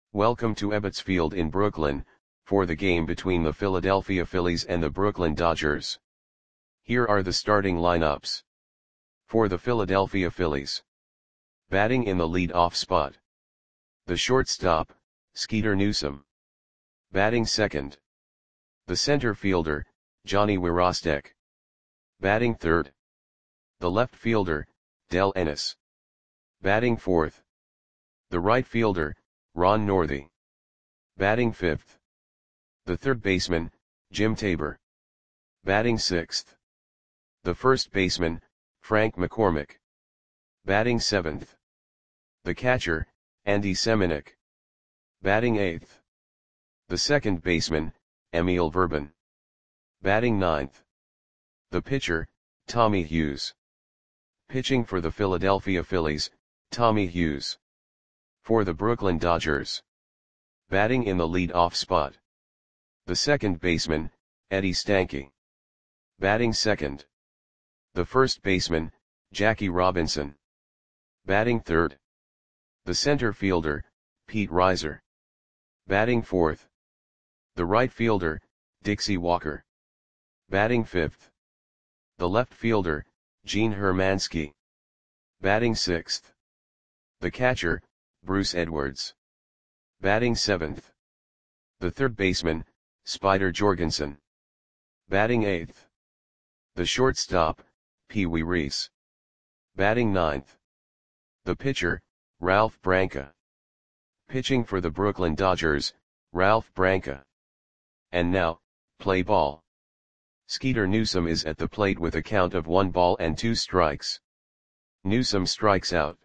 Welcome to Ebbets Field in Brooklyn, for the game between the Philadelphia Phillies and the Brooklyn Dodgers. Here are the starting lineups. For the Philadelphia Phillies. Batting in the lead-off spot. The shortstop, Skeeter Newsom. Batting second. The center fielder, Johnny Wirostek. Batting third. The left fielder, Del Ennis. Batting fourth. The right fielder, Ron Northey. Batting fifth. The third baseman, Jim Tabor. Batting sixth. The first baseman, Frank McCormick. Batting seventh. The catcher, Andy Semenuk. Batting eighth. The second baseman, Emil Verban. Batting ninth. The pitcher, Tommy Hughes. Pitching for the Philadelphia Phillies, Tommy Hughes. For the Brooklyn Dodgers. Batting in the lead-off spot. The second baseman, Eddie Stanky. Batting second. The first baseman, Jackie Robinson. Batting third. The center fielder, Pete Reiser. Batting fourth. The right fielder, Dixie Walker. Batting fifth. The left fielder, Gene Hermansky. Batting sixth. The catcher, Bruce Edwards. Batting seventh. The third baseman, Spider Jorgensen. Batting eighth. The shortstop, Pee Wee Reese. Batting ninth. The pitcher, Ralph Branca. Pitching for the Brooklyn Dodgers, Ralph Branca. And now, play ball. Skeeter Newsom is at the plate with a count of 1 ball and 2 strikes. Newsom strikes out.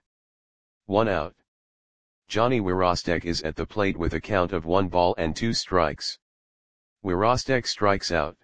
1 out. Johnny Wirostek is at the plate with a count of 1 ball and 2 strikes. Wirostek strikes out.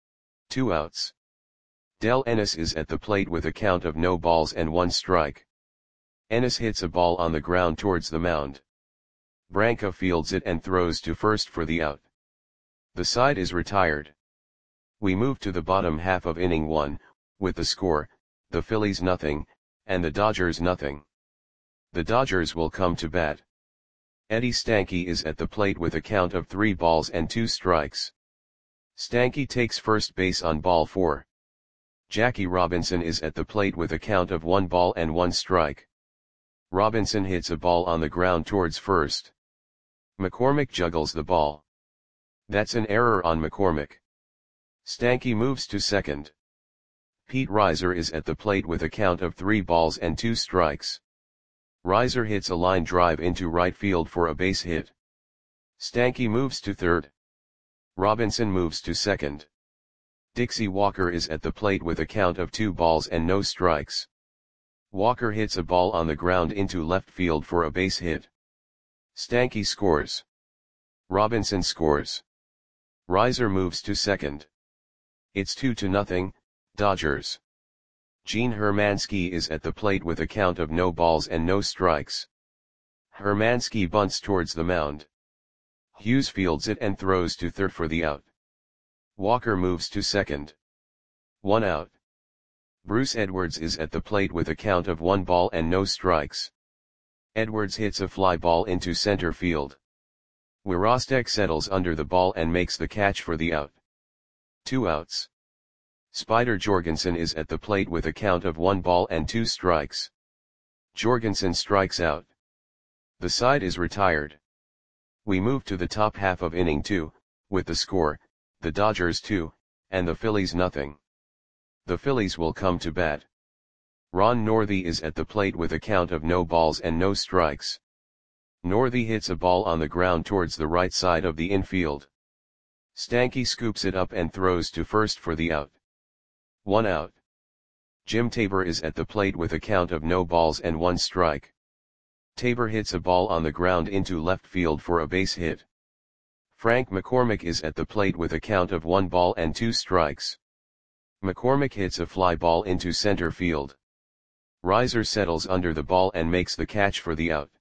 2 outs. Del Ennis is at the plate with a count of no balls and 1 strike. Ennis hits a ball on the ground towards the mound. Branca fields it and throws to first for the out. The side is retired. We move to the bottom half of inning 1, with the score, the Phillies nothing, and the Dodgers nothing. The Dodgers will come to bat. Eddie Stanky is at the plate with a count of 3 balls and 2 strikes. Stanky takes first base on ball 4. Jackie Robinson is at the plate with a count of 1 ball and 1 strike. Robinson hits a ball on the ground towards first. McCormick juggles the ball. That's an error on McCormick. Stanky moves to second. Pete Reiser is at the plate with a count of 3 balls and 2 strikes. Reiser hits a line drive into right field for a base hit. Stanky moves to third. Robinson moves to second. Dixie Walker is at the plate with a count of 2 balls and no strikes. Walker hits a ball on the ground into left field for a base hit. Stanky scores. Robinson scores. Reiser moves to second. It's 2-0, Dodgers. Gene Hermansky is at the plate with a count of no balls and no strikes. Hermansky bunts towards the mound. Hughes fields it and throws to third for the out. Walker moves to second. 1 out. Bruce Edwards is at the plate with a count of 1 ball and no strikes. Edwards hits a fly ball into center field. Wirostek settles under the ball and makes the catch for the out. 2 outs. Spider Jorgensen is at the plate with a count of 1 ball and 2 strikes. Jorgensen strikes out. The side is retired. We move to the top half of inning 2, with the score, the Dodgers 2, and the Phillies nothing. The Phillies will come to bat. Ron Northey is at the plate with a count of no balls and no strikes. Northey hits a ball on the ground towards the right side of the infield. Stanky scoops it up and throws to first for the out. 1 out. Jim Tabor is at the plate with a count of no balls and 1 strike. Tabor hits a ball on the ground into left field for a base hit. Frank McCormick is at the plate with a count of 1 ball and 2 strikes. McCormick hits a fly ball into center field. Reiser settles under the ball and makes the catch for the out.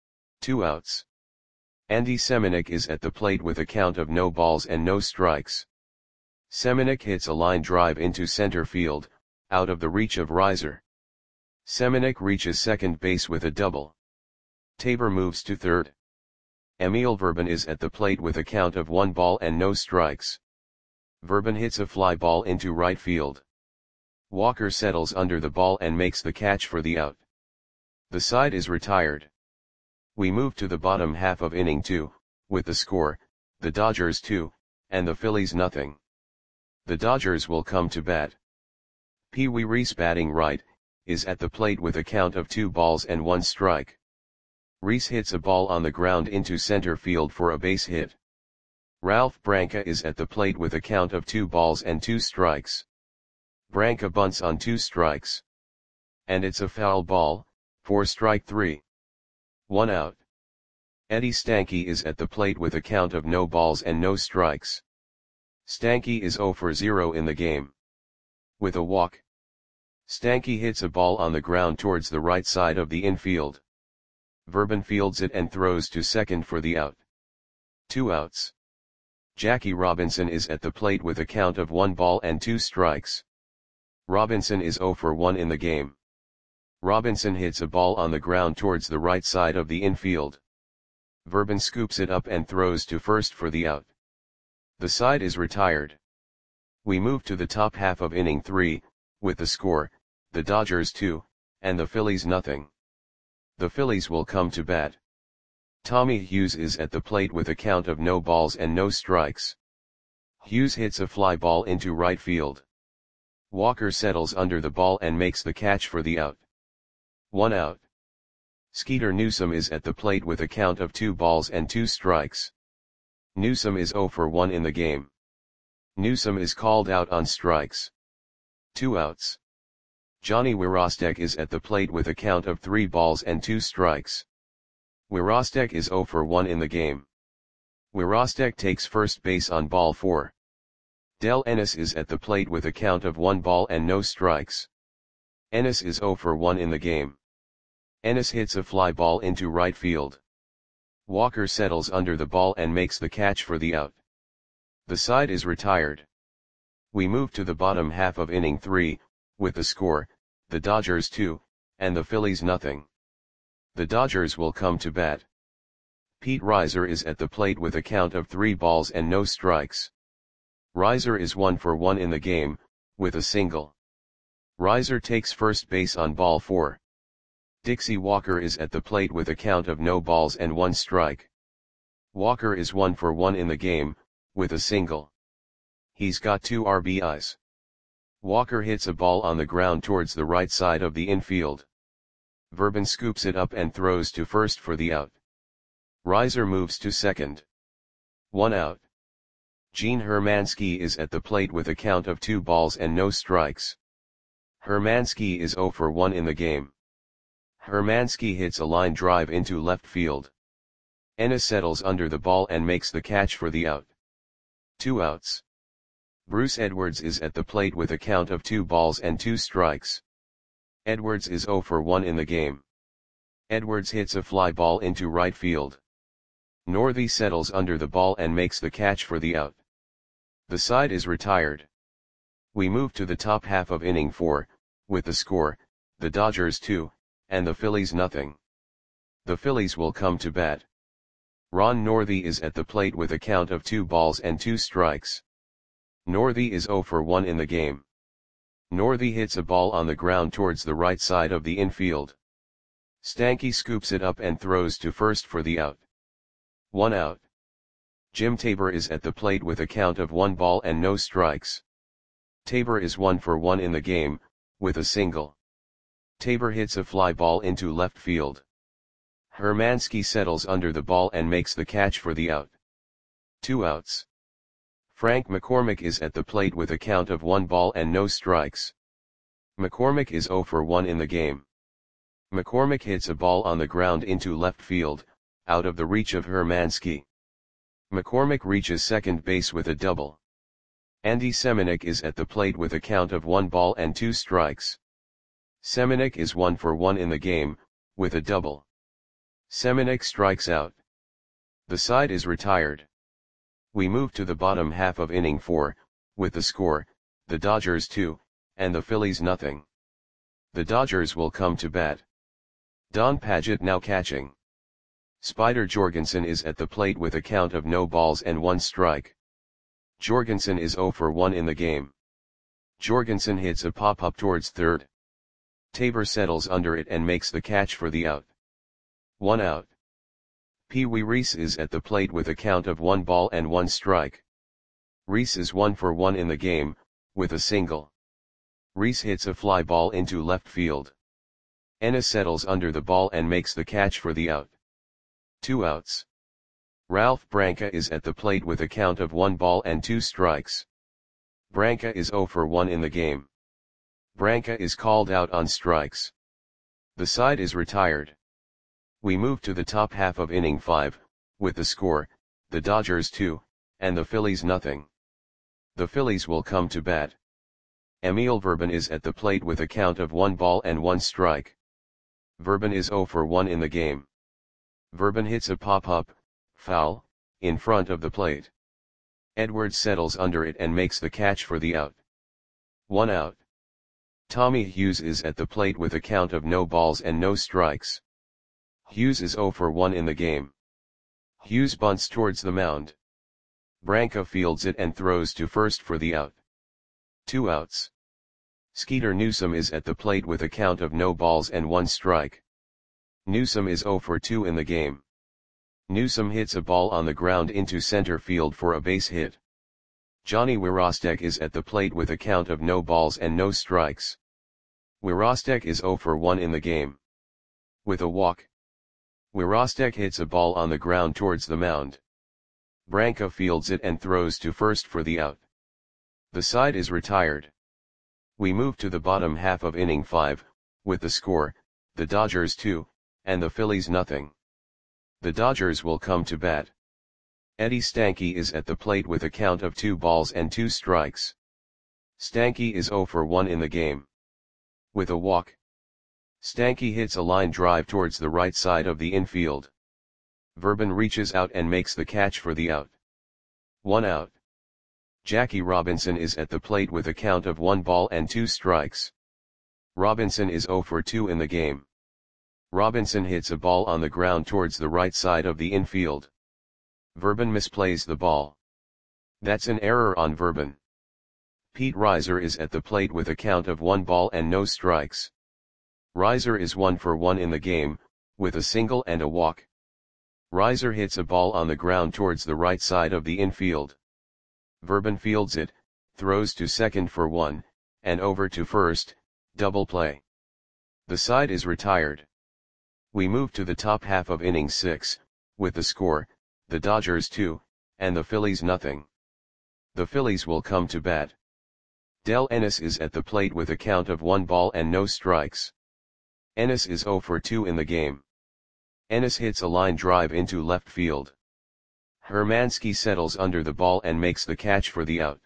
2 outs. Andy Semenuk is at the plate with a count of no balls and no strikes. Semenuk hits a line drive into center field, out of the reach of Reiser. Semenuk reaches second base with a double. Tabor moves to third. Emil Verban is at the plate with a count of 1 ball and no strikes. Verban hits a fly ball into right field. Walker settles under the ball and makes the catch for the out. The side is retired. We move to the bottom half of inning 2, with the score, the Dodgers 2, and the Phillies nothing. The Dodgers will come to bat. Pee Wee Reese, batting right, is at the plate with a count of 2 balls and 1 strike. Reese hits a ball on the ground into center field for a base hit. Ralph Branca is at the plate with a count of 2 balls and 2 strikes. Branca bunts on 2 strikes. And it's a foul ball, for strike 3. 1 out. Eddie Stanky is at the plate with a count of no balls and no strikes. Stanky is 0 for 0 in the game. With a walk. Stanky hits a ball on the ground towards the right side of the infield. Verban fields it and throws to second for the out. 2 outs. Jackie Robinson is at the plate with a count of 1 ball and 2 strikes. Robinson is 0 for 1 in the game. Robinson hits a ball on the ground towards the right side of the infield. Verban scoops it up and throws to first for the out. The side is retired. We move to the top half of inning 3, with the score, the Dodgers 2, and the Phillies nothing. The Phillies will come to bat. Tommy Hughes is at the plate with a count of no balls and no strikes. Hughes hits a fly ball into right field. Walker settles under the ball and makes the catch for the out. 1 out. Skeeter Newsom is at the plate with a count of 2 balls and 2 strikes. Newsom is 0 for 1 in the game. Newsom is called out on strikes. 2 outs. Johnny Wirostek is at the plate with a count of 3 balls and 2 strikes. Wirostek is 0 for 1 in the game. Wirostek takes first base on ball 4. Del Ennis is at the plate with a count of 1 ball and no strikes. Ennis is 0 for 1 in the game. Ennis hits a fly ball into right field. Walker settles under the ball and makes the catch for the out. The side is retired. We move to the bottom half of inning 3, with the score, the Dodgers 2, and the Phillies nothing. The Dodgers will come to bat. Pete Reiser is at the plate with a count of 3 balls and no strikes. Reiser is 1 for 1 in the game, with a single. Reiser takes first base on ball 4. Dixie Walker is at the plate with a count of no balls and 1 strike. Walker is 1 for 1 in the game, with a single. He's got 2 RBIs. Walker hits a ball on the ground towards the right side of the infield. Verban scoops it up and throws to first for the out. Reiser moves to second. 1 out. Gene Hermansky is at the plate with a count of 2 balls and no strikes. Hermansky is 0 for 1 in the game. Hermansky hits a line drive into left field. Ennis settles under the ball and makes the catch for the out. 2 outs. Bruce Edwards is at the plate with a count of 2 balls and 2 strikes. Edwards is 0 for 1 in the game. Edwards hits a fly ball into right field. Northey settles under the ball and makes the catch for the out. The side is retired. We move to the top half of inning 4, with the score, the Dodgers 2, and the Phillies nothing. The Phillies will come to bat. Ron Northey is at the plate with a count of 2 balls and 2 strikes. Northey is 0 for 1 in the game. Northey hits a ball on the ground towards the right side of the infield. Stanky scoops it up and throws to first for the out. 1 out. Jim Tabor is at the plate with a count of 1 ball and no strikes. Tabor is 1 for 1 in the game, with a single. Tabor hits a fly ball into left field. Hermansky settles under the ball and makes the catch for the out. 2 outs. Frank McCormick is at the plate with a count of 1 ball and no strikes. McCormick is 0 for 1 in the game. McCormick hits a ball on the ground into left field, out of the reach of Hermansky. McCormick reaches second base with a double. Andy Semenuk is at the plate with a count of 1 ball and 2 strikes. Semenuk is 1 for 1 in the game, with a double. Semenuk strikes out. The side is retired. We move to the bottom half of inning 4, with the score, the Dodgers 2, and the Phillies nothing. The Dodgers will come to bat. Don Padgett now catching. Spider Jorgensen is at the plate with a count of no balls and 1 strike. Jorgensen is 0 for 1 in the game. Jorgensen hits a pop-up towards third. Tabor settles under it and makes the catch for the out. 1 out. Pee Wee Reese is at the plate with a count of 1 ball and 1 strike. Reese is 1 for 1 in the game, with a single. Reese hits a fly ball into left field. Ennis settles under the ball and makes the catch for the out. 2 outs. Ralph Branca is at the plate with a count of 1 ball and 2 strikes. Branca is 0 for 1 in the game. Branca is called out on strikes. The side is retired. We move to the top half of inning 5, with the score, the Dodgers 2, and the Phillies nothing. The Phillies will come to bat. Emil Verban is at the plate with a count of 1 ball and 1 strike. Verban is 0 for 1 in the game. Verban hits a pop-up, foul, in front of the plate. Edwards settles under it and makes the catch for the out. 1 out. Tommy Hughes is at the plate with a count of no balls and no strikes. Hughes is 0 for 1 in the game. Hughes bunts towards the mound. Branca fields it and throws to first for the out. 2 outs. Skeeter Newsome is at the plate with a count of no balls and 1 strike. Newsome is 0 for 2 in the game. Newsome hits a ball on the ground into center field for a base hit. Johnny Wirostek is at the plate with a count of no balls and no strikes. Wirostek is 0 for 1 in the game. With a walk. Wirostek hits a ball on the ground towards the mound. Branca fields it and throws to first for the out. The side is retired. We move to the bottom half of inning 5, with the score, the Dodgers 2, and the Phillies nothing. The Dodgers will come to bat. Eddie Stanky is at the plate with a count of 2 balls and 2 strikes. Stanky is 0 for 1 in the game. With a walk. Stanky hits a line drive towards the right side of the infield. Verban reaches out and makes the catch for the out. 1 out. Jackie Robinson is at the plate with a count of 1 ball and 2 strikes. Robinson is 0 for 2 in the game. Robinson hits a ball on the ground towards the right side of the infield. Verban misplays the ball. That's an error on Verban. Pete Reiser is at the plate with a count of 1 ball and no strikes. Reiser is 1 for 1 in the game, with a single and a walk. Reiser hits a ball on the ground towards the right side of the infield. Verban fields it, throws to second for 1, and over to first, double play. The side is retired. We move to the top half of inning 6, with the score, the Dodgers 2, and the Phillies nothing. The Phillies will come to bat. Del Ennis is at the plate with a count of 1 ball and no strikes. Ennis is 0 for 2 in the game. Ennis hits a line drive into left field. Hermansky settles under the ball and makes the catch for the out.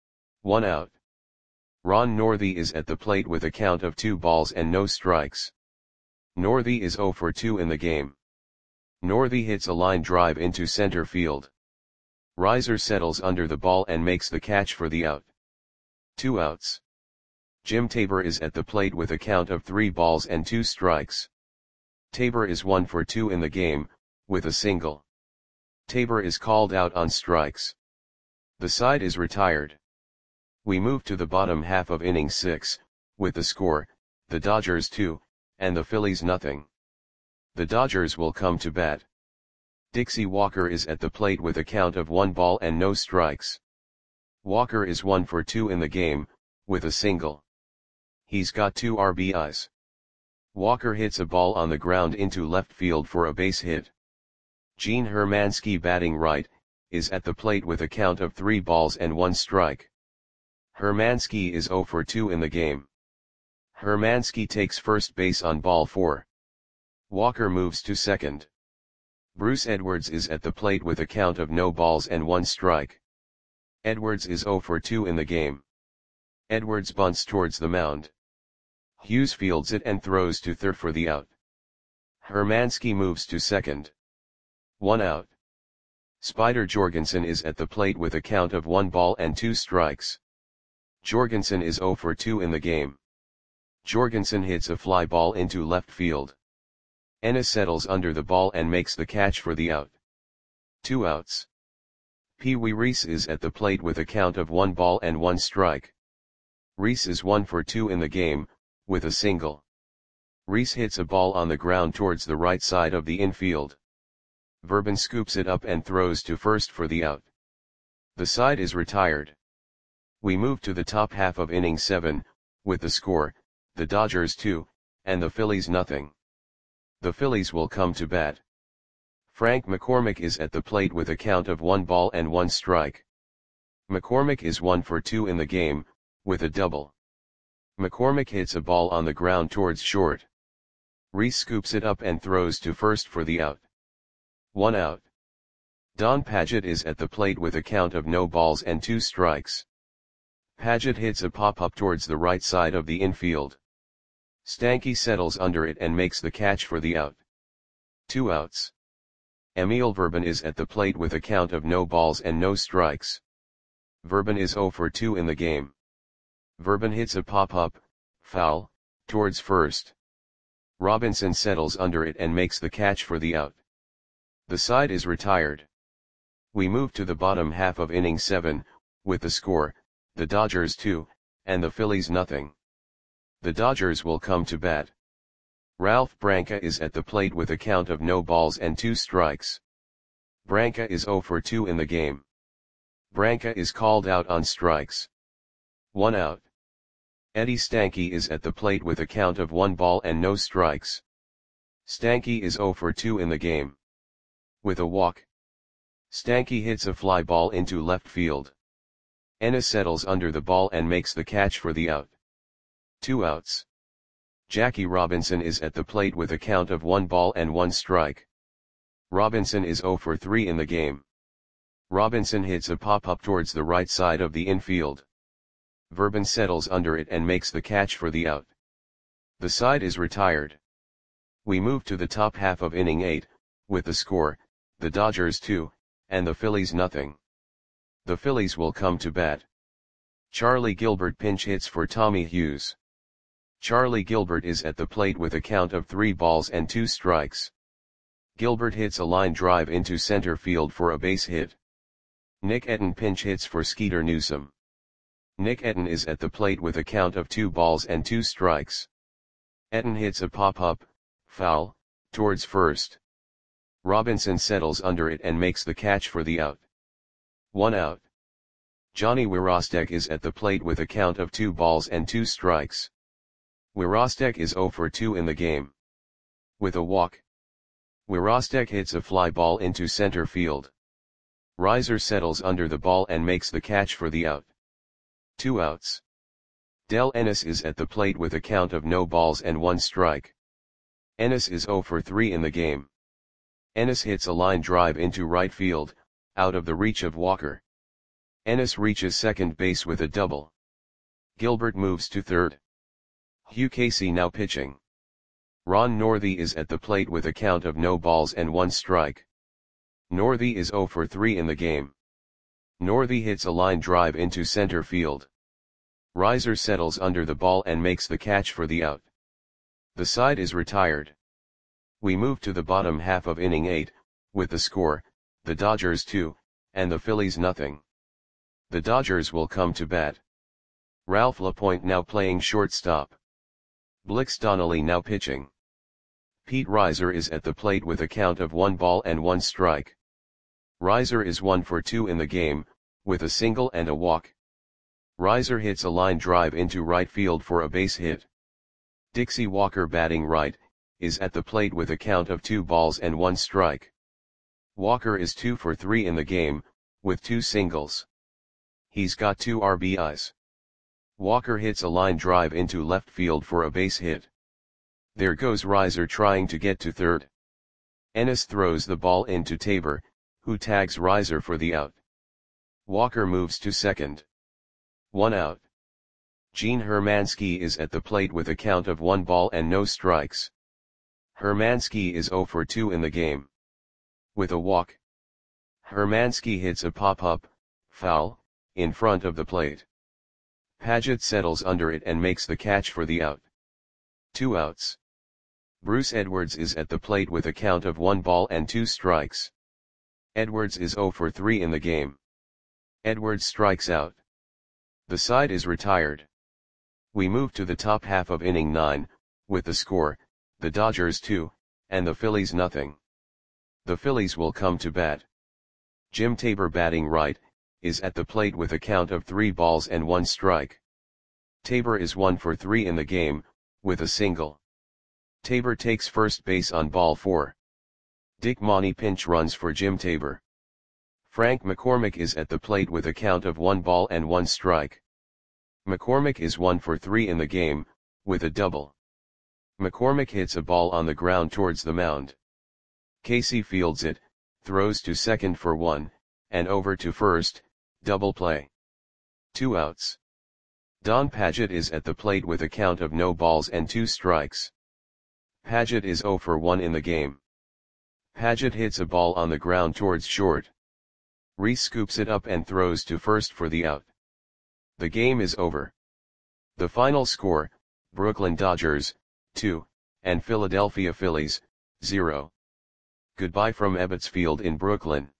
1 out. Ron Northey is at the plate with a count of 2 balls and no strikes. Northey is 0 for 2 in the game. Northey hits a line drive into center field. Reiser settles under the ball and makes the catch for the out. 2 outs. Jim Tabor is at the plate with a count of 3 balls and 2 strikes. Tabor is 1 for 2 in the game, with a single. Tabor is called out on strikes. The side is retired. We move to the bottom half of inning 6, with the score, the Dodgers 2, and the Phillies nothing. The Dodgers will come to bat. Dixie Walker is at the plate with a count of 1 ball and no strikes. Walker is 1 for 2 in the game, with a single. He's got 2 RBIs. Walker hits a ball on the ground into left field for a base hit. Gene Hermansky, batting right, is at the plate with a count of 3 balls and 1 strike. Hermansky is 0 for 2 in the game. Hermansky takes first base on ball 4. Walker moves to second. Bruce Edwards is at the plate with a count of no balls and 1 strike. Edwards is 0 for 2 in the game. Edwards bunts towards the mound. Hughes fields it and throws to third for the out. Hermansky moves to second. 1 out. Spider Jorgensen is at the plate with a count of 1 ball and 2 strikes. Jorgensen is 0 for 2 in the game. Jorgensen hits a fly ball into left field. Ennis settles under the ball and makes the catch for the out. 2 outs. Pee Wee Reese is at the plate with a count of 1 ball and 1 strike. Reese is 1 for 2 in the game, with a single. Reese hits a ball on the ground towards the right side of the infield. Verban scoops it up and throws to first for the out. The side is retired. We move to the top half of inning 7, with the score, the Dodgers 2, and the Phillies nothing. The Phillies will come to bat. Frank McCormick is at the plate with a count of 1 ball and 1 strike. McCormick is 1 for 2 in the game, with a double. McCormick hits a ball on the ground towards short. Reese scoops it up and throws to first for the out. 1 out. Don Padgett is at the plate with a count of no balls and 2 strikes. Padgett hits a pop-up towards the right side of the infield. Stanky settles under it and makes the catch for the out. 2 outs. Emil Verban is at the plate with a count of no balls and no strikes. Verban is 0 for 2 in the game. Verban hits a pop-up, foul, towards first. Robinson settles under it and makes the catch for the out. The side is retired. We move to the bottom half of inning 7, with the score, the Dodgers 2, and the Phillies nothing. The Dodgers will come to bat. Ralph Branca is at the plate with a count of no balls and 2 strikes. Branca is 0 for 2 in the game. Branca is called out on strikes. 1 out. Eddie Stanky is at the plate with a count of 1 ball and no strikes. Stanky is 0 for 2 in the game. With a walk. Stanky hits a fly ball into left field. Ennis settles under the ball and makes the catch for the out. 2 outs. Jackie Robinson is at the plate with a count of 1 ball and 1 strike. Robinson is 0 for 3 in the game. Robinson hits a pop-up towards the right side of the infield. Verban settles under it and makes the catch for the out. The side is retired. We move to the top half of inning 8, with the score, the Dodgers 2, and the Phillies nothing. The Phillies will come to bat. Charlie Gilbert pinch hits for Tommy Hughes. Charlie Gilbert is at the plate with a count of 3 balls and 2 strikes. Gilbert hits a line drive into center field for a base hit. Nick Etten pinch hits for Skeeter Newsom. Nick Etten is at the plate with a count of 2 balls and 2 strikes. Etten hits a pop-up, foul, towards first. Robinson settles under it and makes the catch for the out. 1 out. Johnny Wirostek is at the plate with a count of 2 balls and 2 strikes. Wirostek is 0 for 2 in the game. With a walk. Wirostek hits a fly ball into center field. Reiser settles under the ball and makes the catch for the out. 2 outs. Del Ennis is at the plate with a count of no balls and 1 strike. Ennis is 0 for 3 in the game. Ennis hits a line drive into right field, out of the reach of Walker. Ennis reaches second base with a double. Gilbert moves to third. Hugh Casey now pitching. Ron Northey is at the plate with a count of no balls and 1 strike. Northey is 0 for 3 in the game. Northey hits a line drive into center field. Reiser settles under the ball and makes the catch for the out. The side is retired. We move to the bottom half of inning 8, with the score, the Dodgers 2, and the Phillies nothing. The Dodgers will come to bat. Ralph LaPointe now playing shortstop. Blix Donnelly now pitching. Pete Reiser is at the plate with a count of 1 ball and 1 strike. Reiser is 1 for 2 in the game, with a single and a walk. Reiser hits a line drive into right field for a base hit. Dixie Walker batting right, is at the plate with a count of 2 balls and 1 strike. Walker is 2 for 3 in the game, with 2 singles. He's got 2 RBIs. Walker hits a line drive into left field for a base hit. There goes Reiser trying to get to third. Ennis throws the ball into Tabor, who tags Reiser for the out. Walker moves to second. 1 out. Gene Hermansky is at the plate with a count of 1 ball and no strikes. Hermansky is 0 for 2 in the game. With a walk. Hermansky hits a pop-up, foul, in front of the plate. Padgett settles under it and makes the catch for the out. 2 outs. Bruce Edwards is at the plate with a count of 1 ball and 2 strikes. Edwards is 0 for 3 in the game. Edwards strikes out. The side is retired. We move to the top half of inning 9, with the score, the Dodgers 2, and the Phillies nothing. The Phillies will come to bat. Jim Tabor, batting right, is at the plate with a count of 3 balls and 1 strike. Tabor is 1 for 3 in the game, with a single. Tabor takes first base on ball 4. Dick Monty pinch runs for Jim Tabor. Frank McCormick is at the plate with a count of 1 ball and 1 strike. McCormick is 1 for 3 in the game, with a double. McCormick hits a ball on the ground towards the mound. Casey fields it, throws to second for 1, and over to first, double play. 2 outs. Don Padgett is at the plate with a count of no balls and 2 strikes. Padgett is 0 for 1 in the game. Padgett hits a ball on the ground towards short. Reese scoops it up and throws to first for the out. The game is over. The final score, Brooklyn Dodgers, 2, and Philadelphia Phillies, 0. Goodbye from Ebbets Field in Brooklyn.